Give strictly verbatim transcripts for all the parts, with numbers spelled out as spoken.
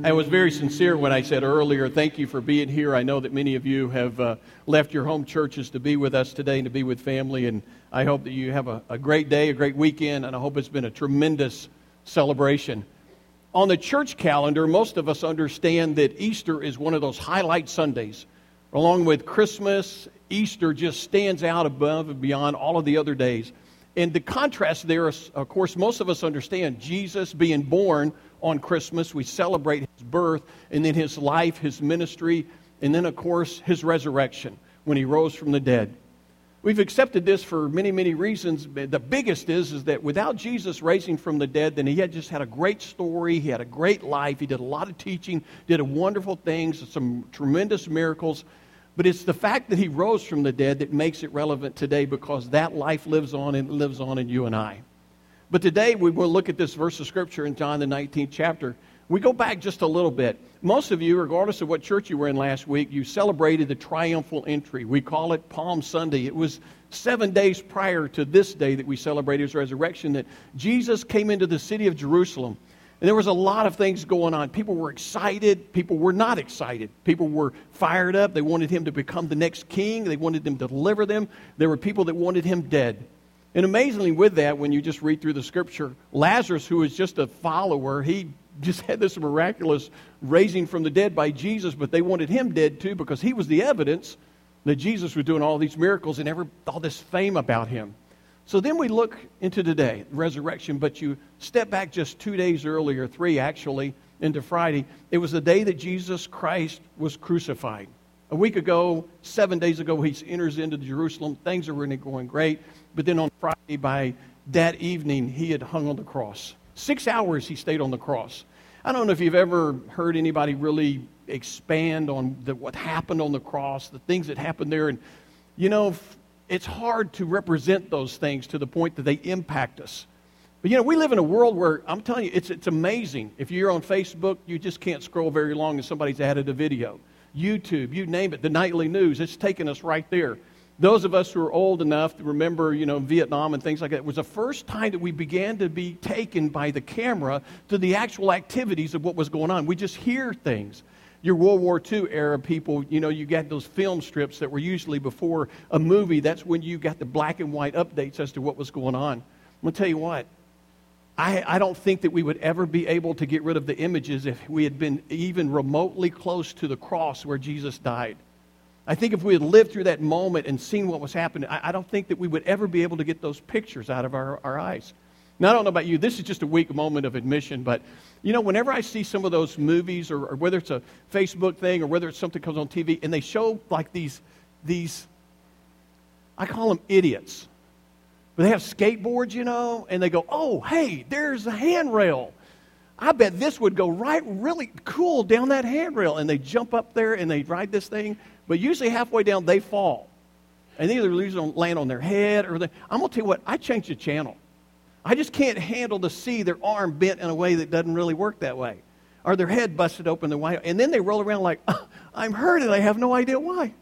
I was very sincere when I said earlier, thank you for being here. I know that many of you have uh, left your home churches to be with us today and to be with family, and I hope that you have a, a great day, a great weekend, and I hope it's been a tremendous celebration. On the church calendar, most of us understand that Easter is one of those highlight Sundays. Along with Christmas, Easter just stands out above and beyond all of the other days. And the contrast there is, of course, most of us understand Jesus being born on Christmas. We celebrate his birth, and then his life, his ministry, and then, of course, his resurrection when he rose from the dead. We've accepted this for many, many reasons. The biggest is, is that without Jesus raising from the dead, then he had just had a great story. He had a great life. He did a lot of teaching, did wonderful things, some tremendous miracles. But it's the fact that he rose from the dead that makes it relevant today, because that life lives on and lives on in you and I. But today we will look at this verse of Scripture in John the nineteenth chapter. We go back just a little bit. Most of you, regardless of what church you were in last week, you celebrated the triumphal entry. We call it Palm Sunday. It was seven days prior to this day that we celebrate his resurrection that Jesus came into the city of Jerusalem. And there was a lot of things going on. People were excited. People were not excited. People were fired up. They wanted him to become the next king. They wanted him to deliver them. There were people that wanted him dead. And amazingly with that, when you just read through the Scripture, Lazarus, who was just a follower, he just had this miraculous raising from the dead by Jesus, but they wanted him dead too, because he was the evidence that Jesus was doing all these miracles and ever all this fame about him. So then we look into today, resurrection, but you step back just two days earlier, three actually, into Friday. It was the day that Jesus Christ was crucified. A week ago, seven days ago, he enters into Jerusalem. Things are really going great. But then on Friday, by that evening, he had hung on the cross. Six hours he stayed on the cross. I don't know if you've ever heard anybody really expand on the, what happened on the cross, the things that happened there. And, you know, it's hard to represent those things to the point that they impact us. But, you know, we live in a world where, I'm telling you, it's it's amazing. If you're on Facebook, you just can't scroll very long and somebody's added a video. YouTube, you name it, the nightly news, it's taken us right there. Those of us who are old enough to remember, you know, Vietnam and things like that, it was the first time that we began to be taken by the camera to the actual activities of what was going on. We just hear things. Your World War Two era people, you know, you got those film strips that were usually before a movie. That's when you got the black and white updates as to what was going on. I'm going to tell you what, I, I don't think that we would ever be able to get rid of the images if we had been even remotely close to the cross where Jesus died. I think if we had lived through that moment and seen what was happening, I, I don't think that we would ever be able to get those pictures out of our, our eyes. Now, I don't know about you. This is just a weak moment of admission, but, you know, whenever I see some of those movies, or, or whether it's a Facebook thing or whether it's something that comes on T V, and they show like these, these, I call them idiots. But they have skateboards, you know, and they go, oh, hey, there's a handrail. I bet this would go right really cool down that handrail. And they jump up there and they ride this thing. But usually halfway down, they fall. And they either lose on, land on their head or they, I'm going to tell you what, I changed the channel. I just can't handle to see their arm bent in a way that doesn't really work that way. Or their head busted open the way. And then they roll around like, oh, I'm hurt and I have no idea why.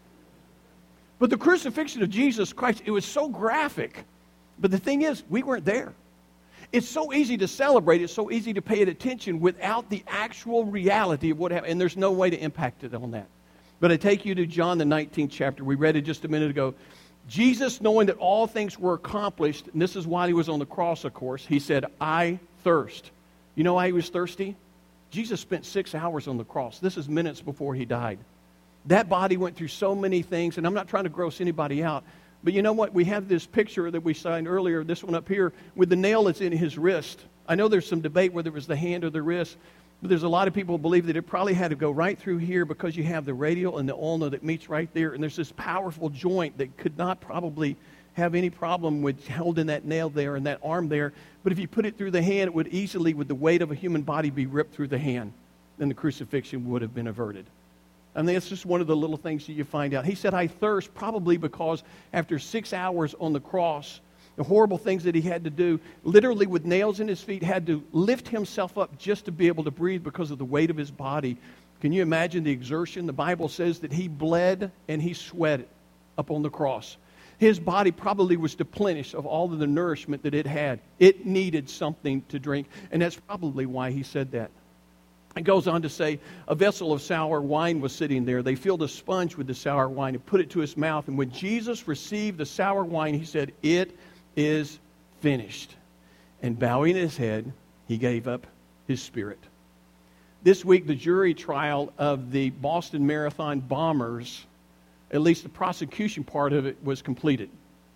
But the crucifixion of Jesus Christ, it was so graphic. But the thing is, we weren't there. It's so easy to celebrate. It's so easy to pay it attention without the actual reality of what happened. And there's no way to impact it on that. But I take you to John the nineteenth chapter. We read it just a minute ago. Jesus, knowing that all things were accomplished, and this is why he was on the cross, of course, he said, I thirst. You know why he was thirsty? Jesus spent six hours on the cross. This is minutes before he died. That body went through so many things, and I'm not trying to gross anybody out, but you know what? We have this picture that we signed earlier, this one up here, with the nail that's in his wrist. I know there's some debate whether it was the hand or the wrist, but there's a lot of people who believe that it probably had to go right through here because you have the radial and the ulna that meets right there, and there's this powerful joint that could not probably have any problem with holding that nail there and that arm there. But if you put it through the hand, it would easily, with the weight of a human body, be ripped through the hand. Then the crucifixion would have been averted. I mean, it's just one of the little things that you find out. He said, I thirst, probably because after six hours on the cross, the horrible things that he had to do, literally with nails in his feet, had to lift himself up just to be able to breathe because of the weight of his body. Can you imagine the exertion? The Bible says that he bled and he sweated up on the cross. His body probably was depleted of all of the nourishment that it had. It needed something to drink, and that's probably why he said that. It goes on to say, a vessel of sour wine was sitting there. They filled a sponge with the sour wine and put it to his mouth. And when Jesus received the sour wine, he said, "It is finished." And bowing his head, he gave up his spirit. This week, the jury trial of the Boston Marathon bombers, at least the prosecution part of it, was completed.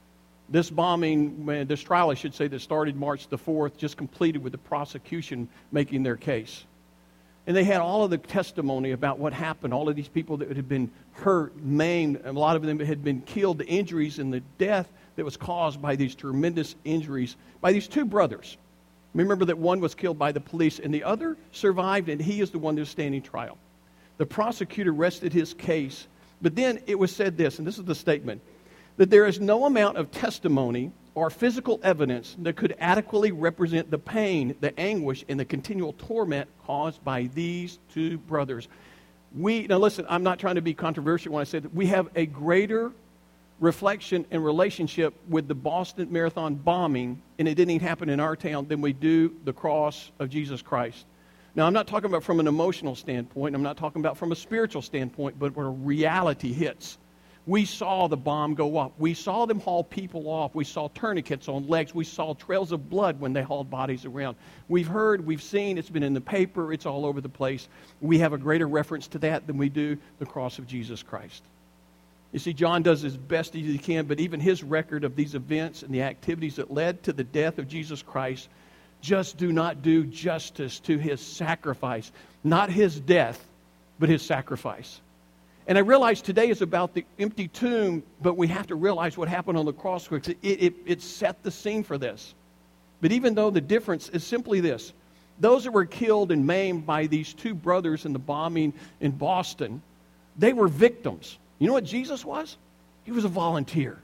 This bombing, this trial, I should say, that started March the fourth, just completed with the prosecution making their case. And they had all of the testimony about what happened, all of these people that had been hurt, maimed, a lot of them had been killed, the injuries and the death that was caused by these tremendous injuries by these two brothers. Remember that one was killed by the police and the other survived, and he is the one that was standing trial. The prosecutor rested his case, but then it was said this, and this is the statement, that there is no amount of testimony or physical evidence that could adequately represent the pain, the anguish, and the continual torment caused by these two brothers. We, now listen, I'm not trying to be controversial when I say that we have a greater reflection and relationship with the Boston Marathon bombing, and it didn't even happen in our town, than we do the cross of Jesus Christ. Now, I'm not talking about from an emotional standpoint. I'm not talking about from a spiritual standpoint, but where reality hits. We saw the bomb go up. We saw them haul people off. We saw tourniquets on legs. We saw trails of blood when they hauled bodies around. We've heard, we've seen, it's been in the paper, it's all over the place. We have a greater reference to that than we do the cross of Jesus Christ. You see, John does his best as he can, but even his record of these events and the activities that led to the death of Jesus Christ just do not do justice to his sacrifice. Not his death, but his sacrifice. And I realize today is about the empty tomb, but we have to realize what happened on the cross because it, it, it set the scene for this. But even though the difference is simply this, those that were killed and maimed by these two brothers in the bombing in Boston, they were victims. You know what Jesus was? He was a volunteer.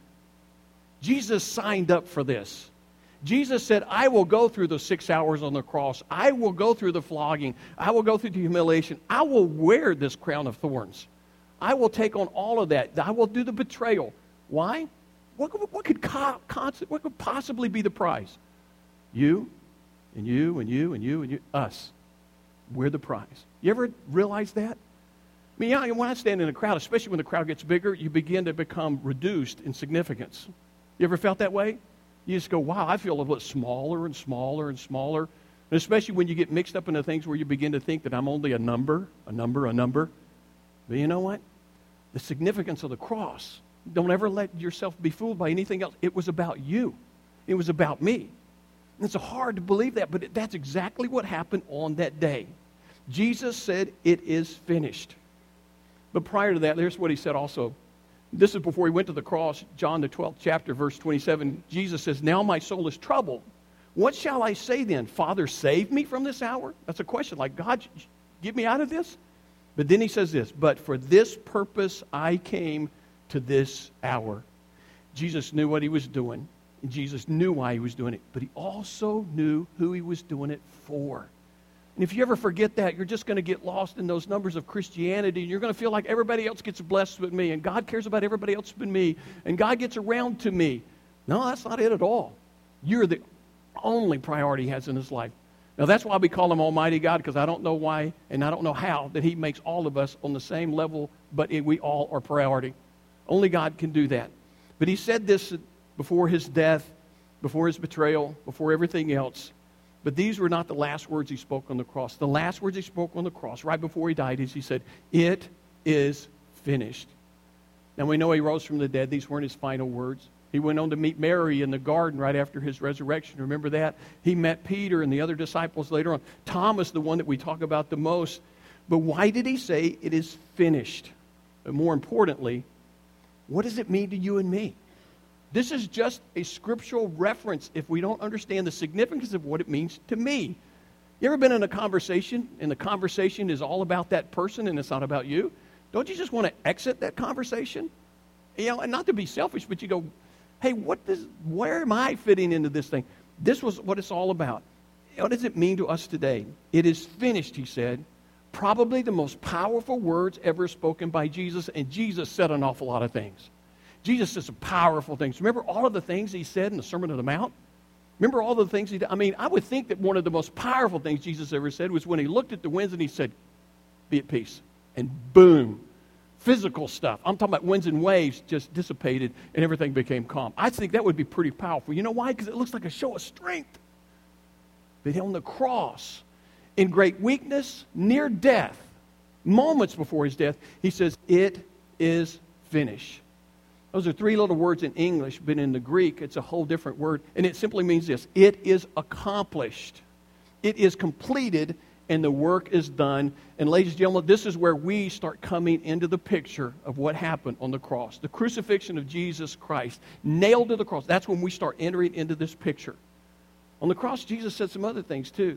Jesus signed up for this. Jesus said, I will go through the six hours on the cross. I will go through the flogging. I will go through the humiliation. I will wear this crown of thorns. I will take on all of that. I will do the betrayal. Why? What, what, could, co- what could possibly be the prize? You, and you, and you, and you, and you, us. We're the prize. You ever realize that? I mean, yeah, when I stand in a crowd, especially when the crowd gets bigger, you begin to become reduced in significance. You ever felt that way? You just go, wow, I feel a little bit smaller and smaller and smaller. And especially when you get mixed up into things where you begin to think that I'm only a number, a number, a number. But you know what? The significance of the cross, don't ever let yourself be fooled by anything else. It was about you. It was about me. And it's hard to believe that, but that's exactly what happened on that day. Jesus said, it is finished. But prior to that, here's what he said also. This is before he went to the cross, John the twelfth chapter, verse twenty-seven. Jesus says, now my soul is troubled. What shall I say then? Father, save me from this hour? That's a question like, God, get me out of this? But then he says this, but for this purpose I came to this hour. Jesus knew what he was doing. And Jesus knew why he was doing it. But he also knew who he was doing it for. And if you ever forget that, you're just going to get lost in those numbers of Christianity. And you're going to feel like everybody else gets blessed with me. And God cares about everybody else but me. And God gets around to me. No, that's not it at all. You're the only priority he has in his life. Now, that's why we call him Almighty God, because I don't know why and I don't know how that he makes all of us on the same level, but it, we all are priority. Only God can do that. But he said this before his death, before his betrayal, before everything else. But these were not the last words he spoke on the cross. The last words he spoke on the cross, right before he died, is he said, it is finished. Now, we know he rose from the dead. These weren't his final words. He went on to meet Mary in the garden right after his resurrection. Remember that? He met Peter and the other disciples later on. Thomas, the one that we talk about the most. But why did he say it is finished? But more importantly, what does it mean to you and me? This is just a scriptural reference if we don't understand the significance of what it means to me. You ever been in a conversation and the conversation is all about that person and it's not about you? Don't you just want to exit that conversation? You know, and not to be selfish, but you go, hey, what does, where am I fitting into this thing? This was what it's all about. What does it mean to us today? It is finished, he said. Probably the most powerful words ever spoken by Jesus, and Jesus said an awful lot of things. Jesus said some powerful things. Remember all of the things he said in the Sermon on the Mount? Remember all the things he did? I mean, I would think that one of the most powerful things Jesus ever said was when he looked at the winds and he said, be at peace. And boom, physical stuff. I'm talking about winds and waves just dissipated and everything became calm. I think that would be pretty powerful. You know why? Because it looks like a show of strength. But on the cross, in great weakness, near death, moments before his death, he says, it is finished. Those are three little words in English, but in the Greek, it's a whole different word. And it simply means this: it is accomplished. It is completed, and the work is done. And ladies and gentlemen, this is where we start coming into the picture of what happened on the cross. The crucifixion of Jesus Christ, nailed to the cross. That's when we start entering into this picture. On the cross, Jesus said some other things too.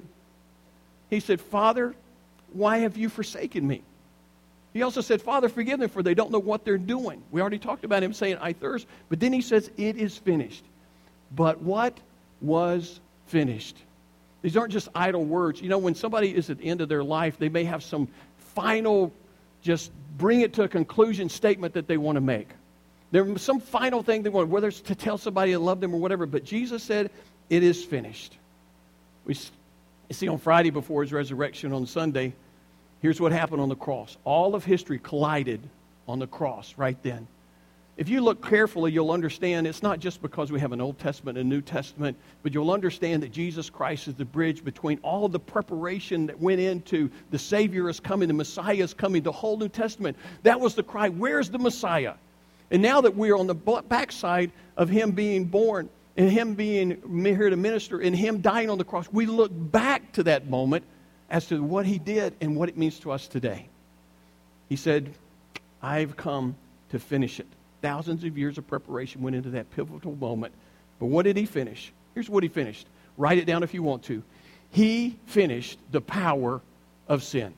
He said, Father, why have you forsaken me? He also said, Father, forgive them, for they don't know what they're doing. We already talked about him saying, I thirst. But then he says, it is finished. But what was finished? These aren't just idle words. You know, when somebody is at the end of their life, they may have some final, just bring it to a conclusion statement that they want to make. There's some final thing they want, whether it's to tell somebody to love them or whatever. But Jesus said, it is finished. We see on Friday before his resurrection on Sunday, here's what happened on the cross. All of history collided on the cross right then. If you look carefully, you'll understand it's not just because we have an Old Testament and a New Testament, but you'll understand that Jesus Christ is the bridge between all the preparation that went into the Savior is coming, the Messiah is coming, the whole New Testament. That was the cry, where's the Messiah? And now that we're on the backside of him being born and him being here to minister and him dying on the cross, we look back to that moment as to what he did and what it means to us today. He said, I've come to finish it. Thousands of years of preparation went into that pivotal moment. But what did he finish? Here's what he finished. Write it down if you want to. He finished the power of sin.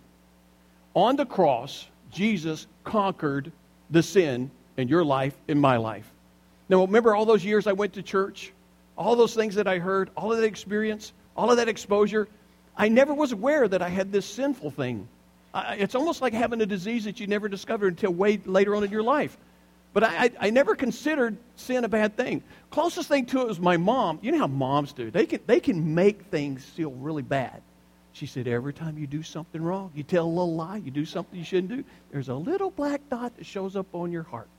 On the cross, Jesus conquered the sin in your life, in my life. Now, remember all those years I went to church? All those things that I heard, all of that experience, all of that exposure? I never was aware that I had this sinful thing. I, it's almost like having a disease that you never discovered until way later on in your life. But I, I, I never considered sin a bad thing. Closest thing to it was my mom. You know how moms do. They can, they can make things feel really bad. She said, every time you do something wrong, you tell a little lie, you do something you shouldn't do, there's a little black dot that shows up on your heart.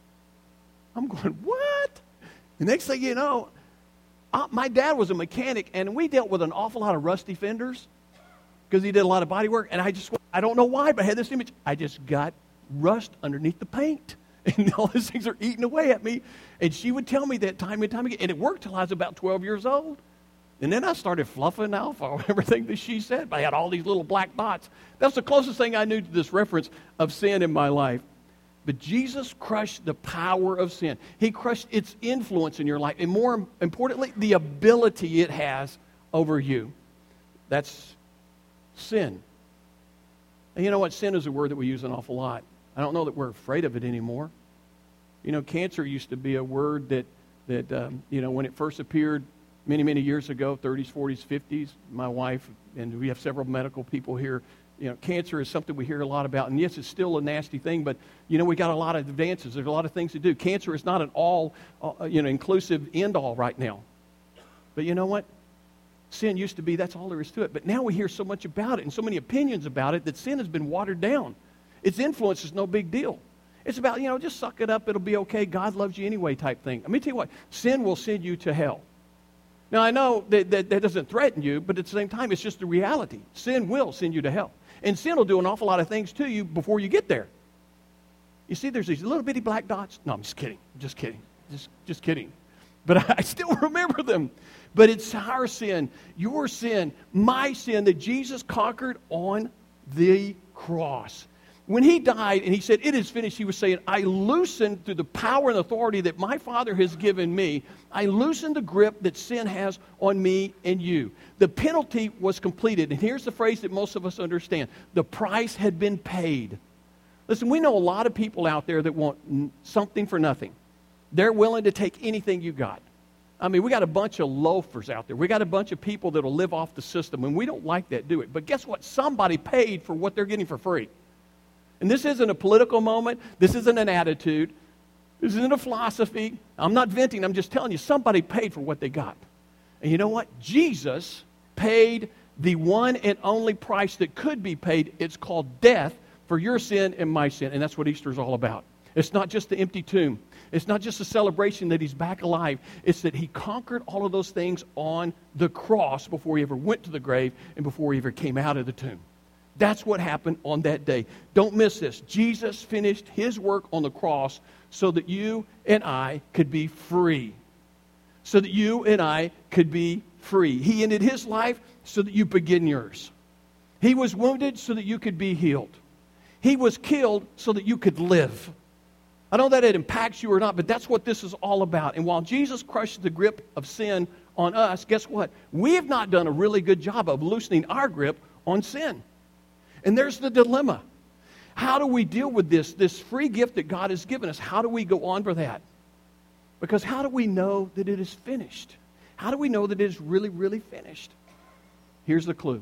I'm going, what? The next thing you know, uh, my dad was a mechanic, and we dealt with an awful lot of rusty fenders because he did a lot of body work. And I just, I don't know why, but I had this image. I just got rust underneath the paint. And all these things are eating away at me. And she would tell me that time and time again. And it worked till I was about twelve years old. And then I started fluffing off everything that she said. But I had all these little black dots. That's the closest thing I knew to this reference of sin in my life. But Jesus crushed the power of sin. He crushed its influence in your life. And more importantly, the ability it has over you. That's sin. And you know what? Sin is a word that we use an awful lot. I don't know that we're afraid of it anymore. You know, cancer used to be a word that, that um, you know, when it first appeared many, many years ago, thirties, forties, fifties, my wife, and we have several medical people here, you know, cancer is something we hear a lot about. And yes, it's still a nasty thing, but, you know, we got a lot of advances. There's a lot of things to do. Cancer is not an all, uh, you know, inclusive end-all right now. But you know what? Sin used to be, that's all there is to it. But now we hear so much about it and so many opinions about it that sin has been watered down. Its influence is no big deal. It's about, you know, just suck it up, it'll be okay, God loves you anyway type thing. Let me tell you what, sin will send you to hell. Now, I know that, that that doesn't threaten you, but at the same time, it's just the reality. Sin will send you to hell. And sin will do an awful lot of things to you before you get there. You see, there's these little bitty black dots. No, I'm just kidding. Just kidding. Just, just kidding. But I still remember them. But it's our sin, your sin, my sin that Jesus conquered on the cross. When he died and he said, it is finished, he was saying, I loosened through the power and authority that my Father has given me, I loosened the grip that sin has on me and you. The penalty was completed. And here's the phrase that most of us understand. The price had been paid. Listen, we know a lot of people out there that want something for nothing. They're willing to take anything you got. I mean, we got a bunch of loafers out there. We got a bunch of people that will live off the system, and we don't like that, do it. But guess what? Somebody paid for what they're getting for free. And this isn't a political moment. This isn't an attitude. This isn't a philosophy. I'm not venting. I'm just telling you, somebody paid for what they got. And you know what? Jesus paid the one and only price that could be paid. It's called death for your sin and my sin. And that's what Easter is all about. It's not just the empty tomb. It's not just a celebration that he's back alive. It's that he conquered all of those things on the cross before he ever went to the grave and before he ever came out of the tomb. That's what happened on that day. Don't miss this. Jesus finished his work on the cross so that you and I could be free. So that you and I could be free. He ended his life so that you begin yours. He was wounded so that you could be healed. He was killed so that you could live. I don't know that it impacts you or not, but that's what this is all about. And while Jesus crushed the grip of sin on us, guess what? We have not done a really good job of loosening our grip on sin. And there's the dilemma. How do we deal with this, this free gift that God has given us? How do we go on for that? Because how do we know that it is finished? How do we know that it is really, really finished? Here's the clue.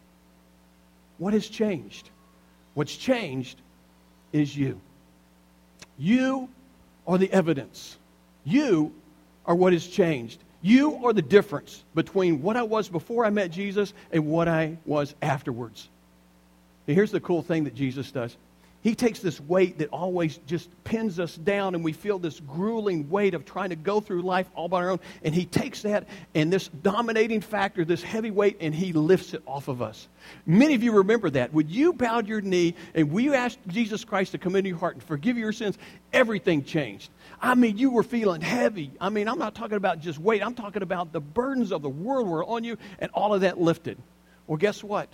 What has changed? What's changed is you. You are the evidence. You are what has changed. You are the difference between what I was before I met Jesus and what I was afterwards. And here's the cool thing that Jesus does. He takes this weight that always just pins us down, and we feel this grueling weight of trying to go through life all by our own. And he takes that and this dominating factor, this heavy weight, and he lifts it off of us. Many of you remember that. When you bowed your knee and when you asked Jesus Christ to come into your heart and forgive your sins, everything changed. I mean, you were feeling heavy. I mean, I'm not talking about just weight. I'm talking about the burdens of the world were on you, and all of that lifted. Well, guess what?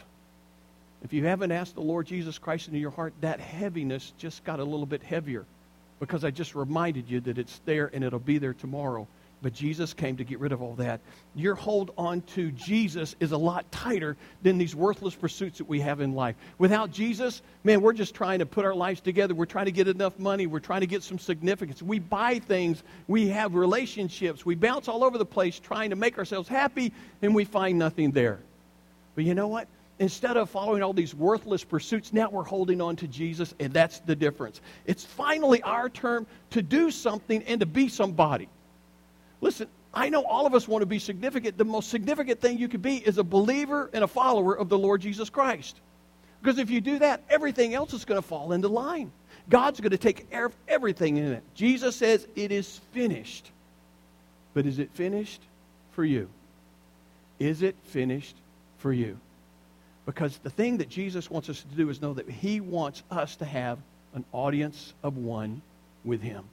If you haven't asked the Lord Jesus Christ into your heart, that heaviness just got a little bit heavier because I just reminded you that it's there and it'll be there tomorrow. But Jesus came to get rid of all that. Your hold on to Jesus is a lot tighter than these worthless pursuits that we have in life. Without Jesus, man, we're just trying to put our lives together. We're trying to get enough money. We're trying to get some significance. We buy things. We have relationships. We bounce all over the place trying to make ourselves happy, and we find nothing there. But you know what? Instead of following all these worthless pursuits, now we're holding on to Jesus, and that's the difference. It's finally our turn to do something and to be somebody. Listen, I know all of us want to be significant. The most significant thing you could be is a believer and a follower of the Lord Jesus Christ. Because if you do that, everything else is going to fall into line. God's going to take care of everything in it. Jesus says it is finished. But is it finished for you? Is it finished for you? Because the thing that Jesus wants us to do is know that he wants us to have an audience of one with him.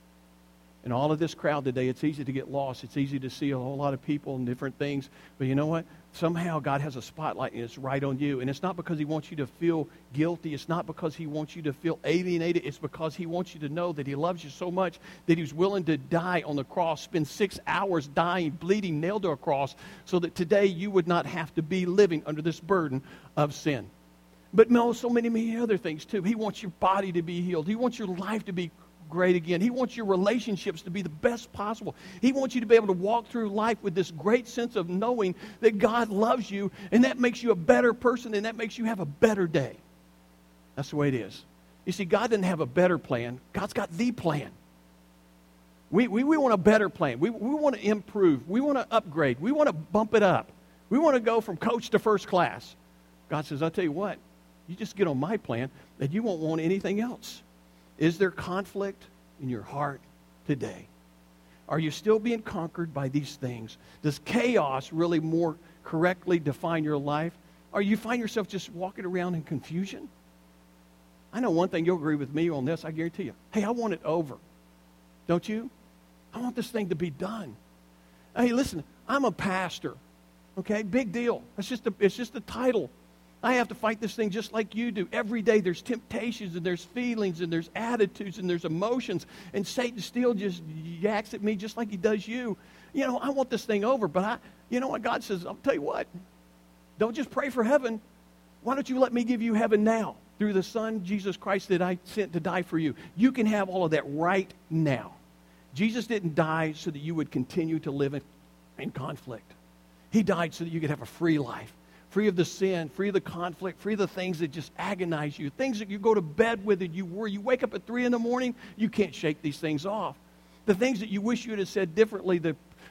In all of this crowd today, it's easy to get lost. It's easy to see a whole lot of people and different things. But you know what? Somehow God has a spotlight and it's right on you. And it's not because he wants you to feel guilty. It's not because he wants you to feel alienated. It's because he wants you to know that he loves you so much that he's willing to die on the cross, spend six hours dying, bleeding, nailed to a cross, so that today you would not have to be living under this burden of sin. But no, so many, many other things too. He wants your body to be healed. He wants your life to be great again. He wants your relationships to be the best possible. He wants you to be able to walk through life with this great sense of knowing that God loves you, and that makes you a better person, and that makes you have a better day. That's the way it is. You see, God didn't have a better plan. God's got the plan. We, we, we want a better plan. We, we want to improve. We want to upgrade. We want to bump it up. We want to go from coach to first class. God says, I'll tell you what, you just get on my plan, and you won't want anything else. Is there conflict in your heart today? Are you still being conquered by these things? Does chaos really more correctly define your life? Or you find yourself just walking around in confusion? I know one thing, you'll agree with me on this, I guarantee you. Hey, I want it over. Don't you? I want this thing to be done. Hey, listen, I'm a pastor. Okay, big deal. It's just a, it's just a title. I have to fight this thing just like you do. Every day there's temptations and there's feelings and there's attitudes and there's emotions. And Satan still just yaks at me just like he does you. You know, I want this thing over. But I, you know what God says? I'll tell you what. Don't just pray for heaven. Why don't you let me give you heaven now through the Son, Jesus Christ, that I sent to die for you. You can have all of that right now. Jesus didn't die so that you would continue to live in, in conflict. He died so that you could have a free life. Free of the sin, free of the conflict, free of the things that just agonize you, things that you go to bed with and you worry. You wake up at three in the morning, you can't shake these things off. The things that you wish you would have said differently, the,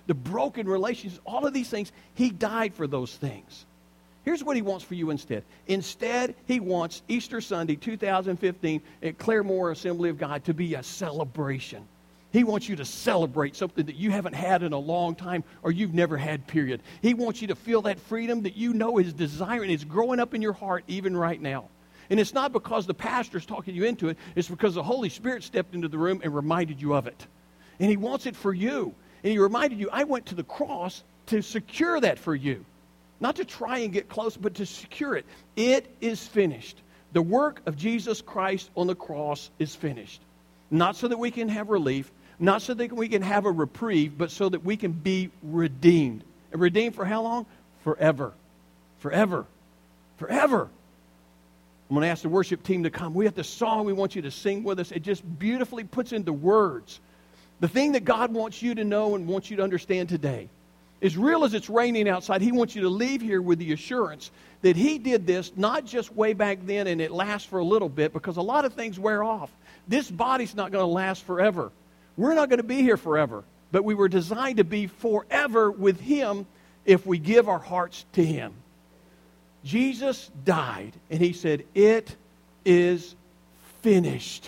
the broken relationships, all of these things. He died for those things. Here's what he wants for you instead. Instead, he wants Easter Sunday two thousand fifteen at Claremore Assembly of God to be a celebration. He wants you to celebrate something that you haven't had in a long time or you've never had, period. He wants you to feel that freedom that you know is desiring. It's growing up in your heart even right now. And it's not because the pastor's talking you into it. It's because the Holy Spirit stepped into the room and reminded you of it. And he wants it for you. And he reminded you, I went to the cross to secure that for you. Not to try and get close, but to secure it. It is finished. The work of Jesus Christ on the cross is finished. Not so that we can have relief, not so that we can have a reprieve, but so that we can be redeemed. And redeemed for how long? Forever. Forever. Forever. I'm going to ask the worship team to come. We have the song we want you to sing with us. It just beautifully puts into words the thing that God wants you to know and wants you to understand today. As real as it's raining outside, he wants you to leave here with the assurance that he did this not just way back then and it lasts for a little bit, because a lot of things wear off. This body's not going to last forever. We're not going to be here forever, but we were designed to be forever with him if we give our hearts to him. Jesus died, and he said, it is finished.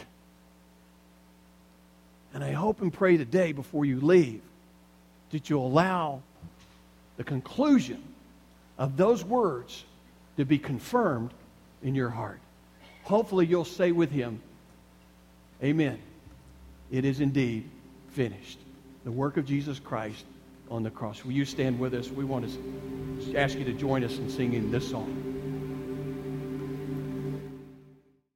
And I hope and pray today before you leave that you'll allow the conclusion of those words to be confirmed in your heart. Hopefully you'll say with him, amen. It is indeed finished. The work of Jesus Christ on the cross. Will you stand with us? We want to ask you to join us in singing this song.